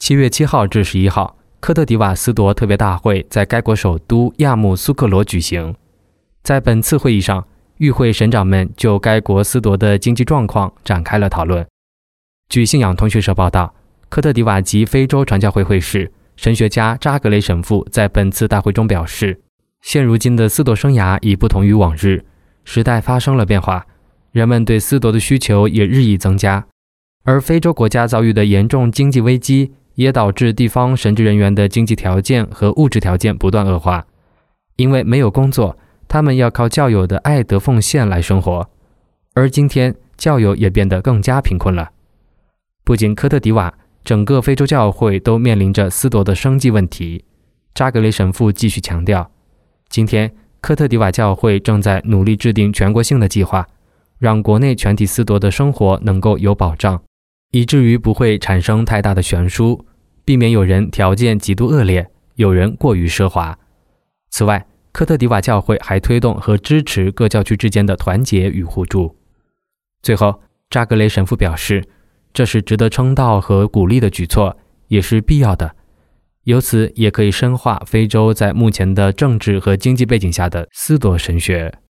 7月7号至11号，科特迪瓦斯铎特别大会在该国首都亚穆苏克罗举行。在本次会议上，与会省长们就该国斯铎的经济状况展开了讨论。据信仰通讯社报道，科特迪瓦及非洲传教会会士、神学家扎格雷神父在本次大会中表示，现如今的斯铎生涯已不同于往日，时代发生了变化，人们对斯铎的需求也日益增加，而非洲国家遭遇的严重经济危机也导致地方神职人员的经济条件和物质条件不断恶化，因为没有工作，他们要靠教友的爱德奉献来生活，而今天教友也变得更加贫困了。不仅科特迪瓦，整个非洲教会都面临着斯铎的生计问题。扎格雷神父继续强调，今天科特迪瓦教会正在努力制定全国性的计划，让国内全体斯铎的生活能够有保障，以至于不会产生太大的悬殊，避免有人条件极度恶劣，有人过于奢华。此外，科特迪瓦教会还推动和支持各教区之间的团结与互助。最后，扎格雷神父表示，这是值得称道和鼓励的举措，也是必要的，由此也可以深化非洲在目前的政治和经济背景下的斯铎神学。